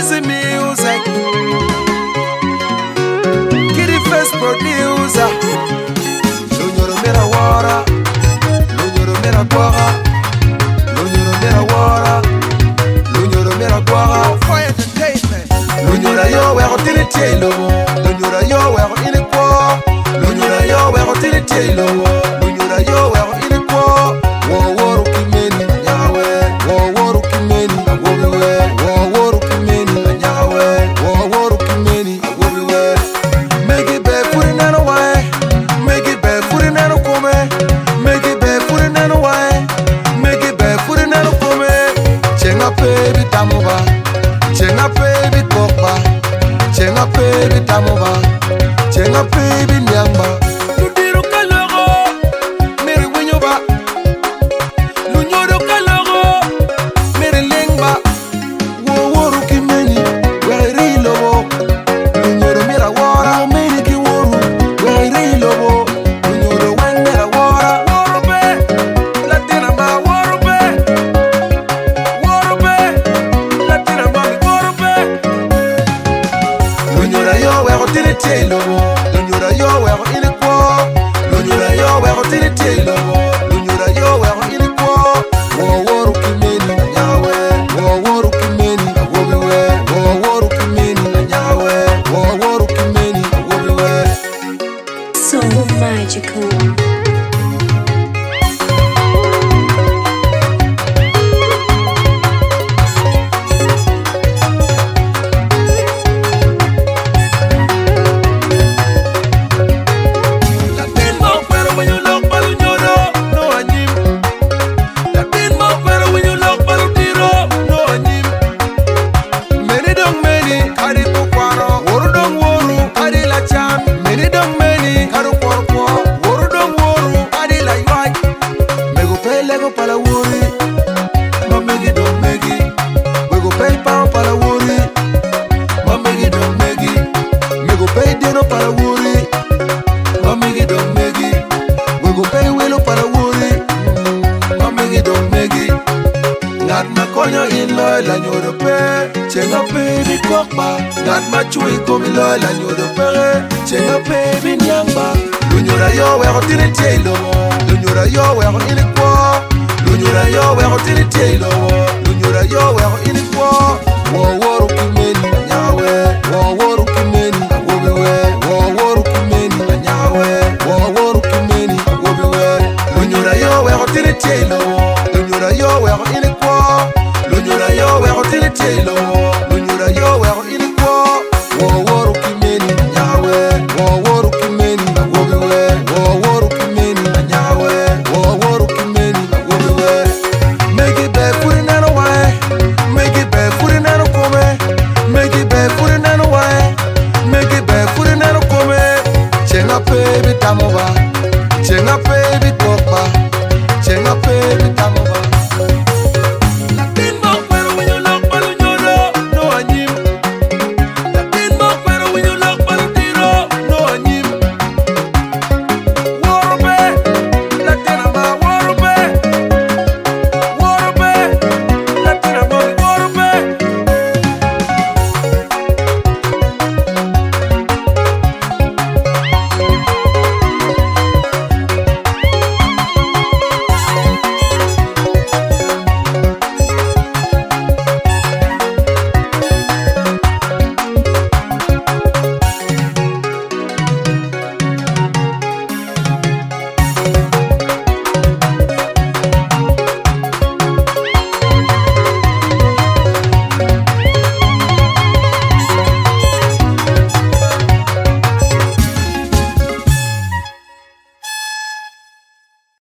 Easy music. Kitty Face producer. Lunyoro mera wara. Lunyoro mera guara. Lunyoro mera wara. Lunyoro mera guara. For entertainment. Lunyoro yo wero tini tielo. Lunyoro yo wero ini kwa. Lunyoro yo wero tini tielo. Lunyoro yo wero ini kwa. Wo woru kimeni nyawe. Wo woru kimeni awobiwe. Wo woru kimeni nyawe. Wo woru kimeni awobiwe. Make it back for the nano way. Make it back for the nano come. Make it back for the nano way. Make it back for the nano come. Chenga baby tamuba. Chenga baby kokba. Chenga baby tamuba. Chenga baby nyamba. Ludiru kaloro. Meri winyoba. Lunyoro kaloro. Meri lengba. Wo woru kimeni. Weri lobo. Lunyoro mira wara. Meri ki woru. Weri lobo. Lunyoro wen mira wara. Woru be. Latina ma woru be. Woru be. Latina ma woru be. Lunyoro yo wero tini tielo. Lunyoro yo wero ini kwa. Lunyoro yo wero tini tielo. Lunyoro yo wero ini kwa. Wo woru kimeni nyawe. Wo woru kimeni awobiwe. Wo woru kimeni nyawe. Wo woru kimeni awobiwe. So magical. Latin mo pero when you look palunyoro no anyim. Latin mo pero when you look palutiro no anyim. Many dong many kari kukwaro. Woru dong woru kari la chan. Many dong many karu kwarkwa. Woru dong woru kari la yuaj. Mego pay lego pala wuri. Ma megi dong megi. Mego pay pound pala wuri. Ma megi dong megi. Mego pay deno pala wuri. Mamigi don't make it. We go pay willow para woody. Mamigi don't make it. Not my corner in loyal and you're the pair. Check up baby cockba. Not my chewy come loyal and you're the pair. Check up baby nyamba. Lunyura yo wero tini tailo. Lunyura yo wero ini kwa. Lunyura yo wero tini tailo. Lunyura yo wero ini kwa. Wo woru kimeni nyawe. Wo woru kimeni awobiwe. Wo woru kimeni nyawe. Wo woru kimeni awobiwe. Lunyura yo wero tini tailo. Lunyura yo wero ini kwa. Lunyura yo wero tini tailo.